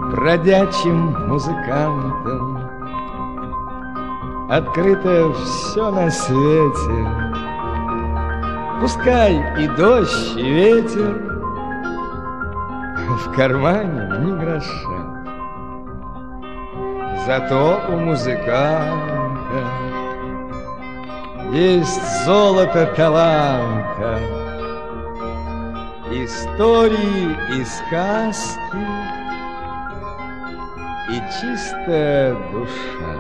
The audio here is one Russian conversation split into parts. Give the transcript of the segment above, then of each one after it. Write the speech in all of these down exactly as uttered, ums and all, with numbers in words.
бродячим музыкантом. Открыто все на свете, пускай и дождь, и ветер, в кармане ни гроша. Зато у музыканта есть золото таланта, истории и сказки, и чистая душа.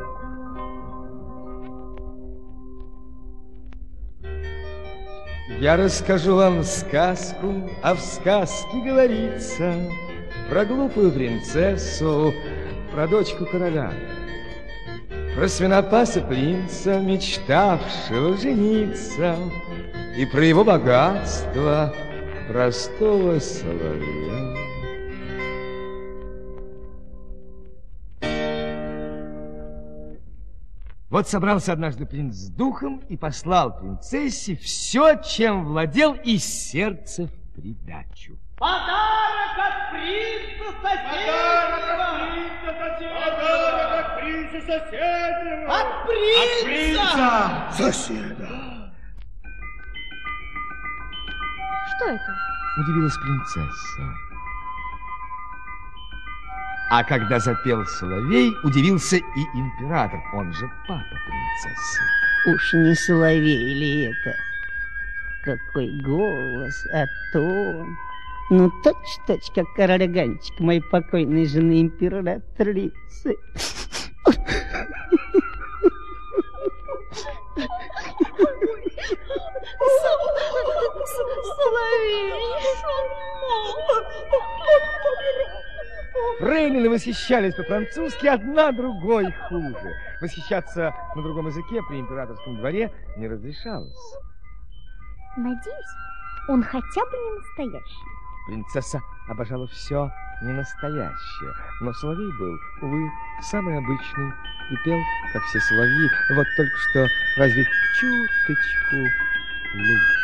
Я расскажу вам сказку, а в сказке говорится про глупую принцессу, про дочку короля, про свинопаса принца, мечтавшего жениться, и про его богатство простого соловья. Вот собрался однажды принц с духом и послал принцессе все, чем владел, и сердце в придачу. Подарок от принца соседнего! Подарок от принца соседнего! От принца! От принца соседа! Что это? Удивилась принцесса. А когда запел соловей, удивился и император, он же папа принцессы. Уж не соловей ли это? Какой голос, а тон. Ну, точь-точь, как караганчик моей покойной жены императрицы. Соловей. Фрейлины восхищались по-французски, одна другой хуже. Восхищаться на другом языке при императорском дворе не разрешалось. Надеюсь, он хотя бы не настоящий. Принцесса обожала все ненастоящее, но соловей был, увы, самый обычный и пел, как все соловьи, вот только что разве чуточку лучше.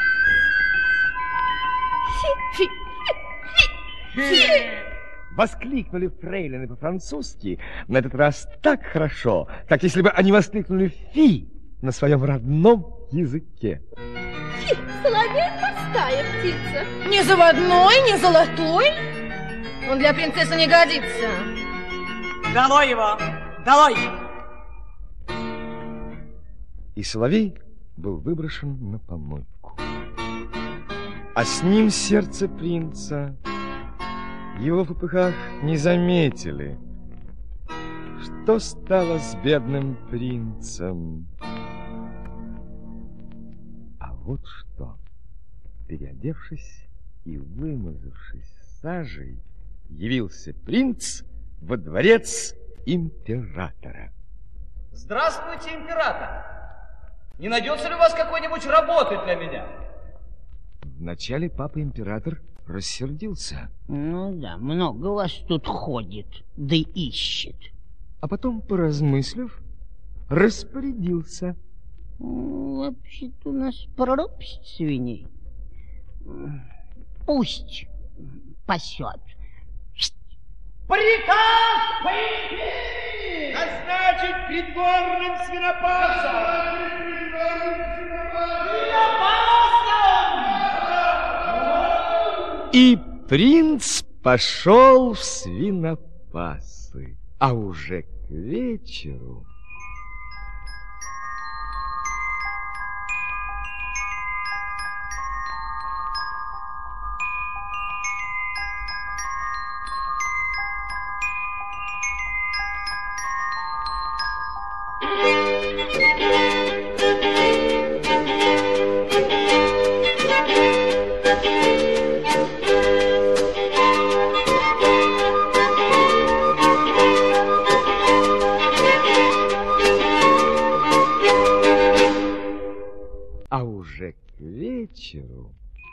Фи-фи-фи-фи! Воскликнули фрейлины по-французски, на этот раз так хорошо, как если бы они воскликнули «фи» на своем родном языке. Фи, соловей простая птица. Не заводной, не золотой. Он для принцессы не годится. Долой его! Долой! И соловей был выброшен на помойку. А с ним сердце принца. Его в попыхах не заметили. Что стало с бедным принцем? А вот что. Переодевшись и вымазавшись сажей, явился принц во дворец императора. Здравствуйте, император! Не найдется ли у вас какой-нибудь работы для меня? Вначале папа-император рассердился. Ну да, много вас тут ходит, да и ищет. А потом, поразмыслив, распорядился. Вообще-то у нас пропасть свиней. Пусть пасет. Приказ по империи! Назначить придворным свинопасом! Свинопасом! И принц пошел в свинопасы, а уже к вечеру... А уже к вечеру...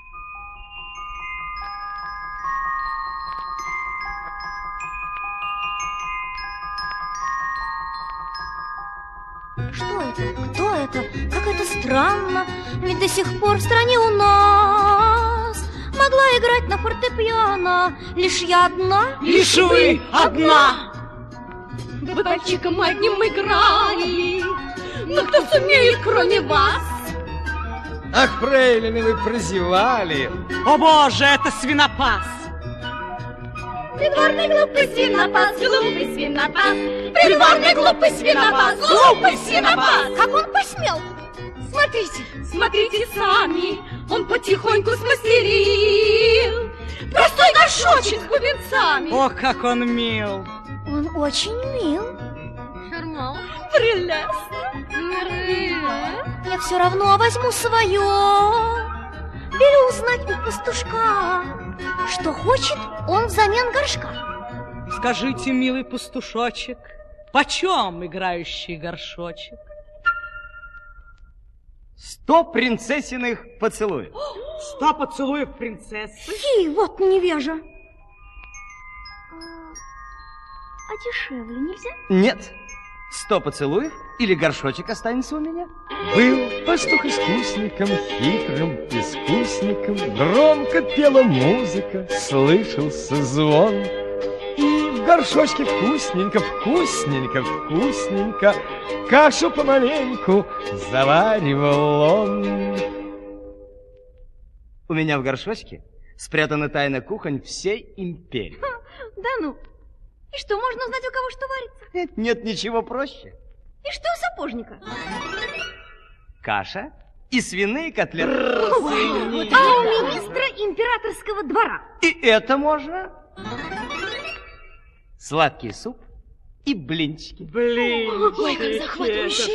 Что это? Кто это? Как это странно. Ведь до сих пор в стране у нас могла играть на фортепиано. Лишь я одна. Лишь вы одна. Вы мальчиком одним играли, но кто сумеет, кроме вас? Ах, фрейлины, вы прозевали. О боже, это свинопас. Придворный глупый свинопас, глупый свинопас. Придворный глупый свинопас, глупый свинопас. как он посмел? Смотрите. Смотрите сами, он потихоньку смастерил простой горшочек с бубенцами. Ох, как он мил. Он очень мил. Шарман. Прелестно. Я все равно возьму свое. Велю узнать у пастушка, что хочет он взамен горшка. Скажите, милый пастушочек, почем играющий горшочек? Сто принцессиных поцелуев. Сто поцелуев принцессы. Фи, вот невежа. А дешевле нельзя? Нет. Сто поцелуев или горшочек останется у меня. Был пастух искусником, хитрым искусником. Громко пела музыка, слышался звон. И в горшочке вкусненько, вкусненько, вкусненько кашу помаленьку заваривал он. У меня в горшочке спрятана тайна кухонь всей империи. Да ну. И что, можно узнать, у кого что варится? Нет ничего проще. И что у сапожника? Каша и свиные котлеты. А у министра императорского двора? И это можно. Сладкий суп и блинчики. Блинчики. Ой, как захватывающе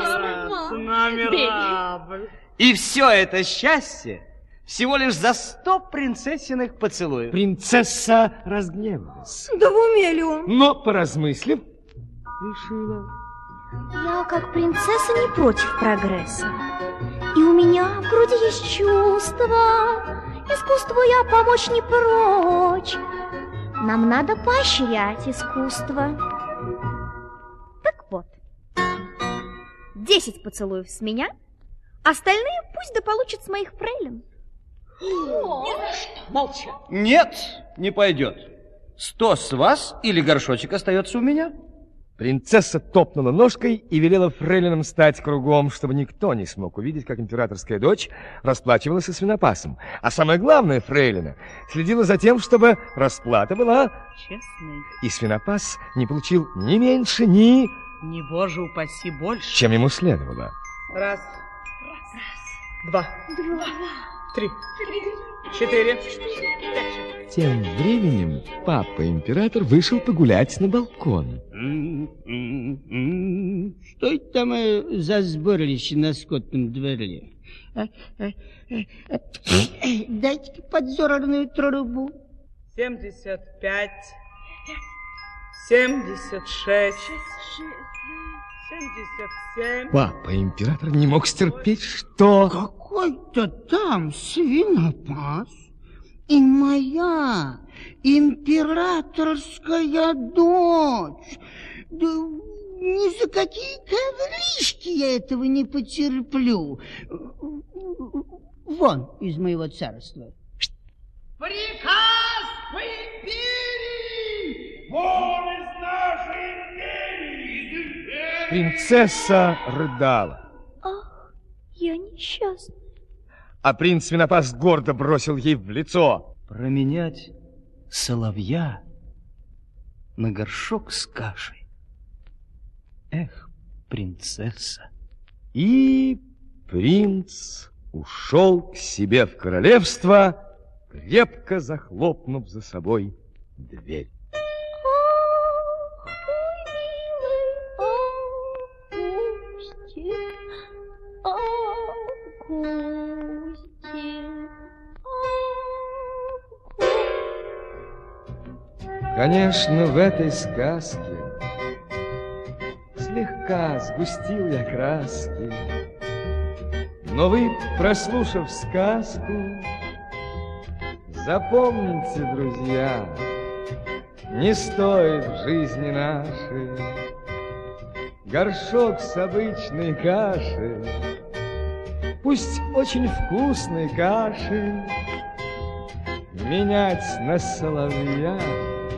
интересно. И все это счастье всего лишь за сто принцессиных поцелуев. Принцесса разгневалась, Да в уме ли он? но, поразмыслив, решила: Я, как принцесса, не против прогресса. И у меня в груди есть чувство. Искусству я помочь не прочь. Нам надо поощрять искусство. Так вот, десять поцелуев с меня, остальные пусть да получат с моих фрейлин. Молча. Нет, не пойдет. Сто с вас или горшочек остается у меня. Принцесса топнула ножкой и велела фрейлинам стать кругом, чтобы никто не смог увидеть, как императорская дочь расплачивалась со свинопасом. А самое главное, фрейлина следила за тем, чтобы расплата была Честный. и свинопас не получил ни меньше, ни... Не боже упаси больше. чем ему следовало. Раз. Два. Три. Четыре. Тем временем папа-император вышел погулять на балкон. Что это там э, за сборище на скотном дворе? А, а, а, а, дайте-ка подзорную трубу. Семьдесят пять. Семьдесят шесть. Семьдесят семь. Папа-император не мог стерпеть, что... Какой-то там свинопас и моя императорская дочь. Да ни за какие ковришки я этого не потерплю. Вон из моего царства. Приказ по империи! Вон из нашей империи! Из империи! Принцесса рыдала, Ах, я несчастна. а принц свинопас гордо бросил ей в лицо: Променять соловья на горшок с кашей. Эх, принцесса. И принц ушел к себе в королевство, крепко захлопнув за собой дверь. Конечно, в этой сказке слегка сгустил я краски, но вы, прослушав сказку, запомните, друзья, не стоит в жизни нашей горшок с обычной кашей, пусть очень вкусной кашей, менять на соловья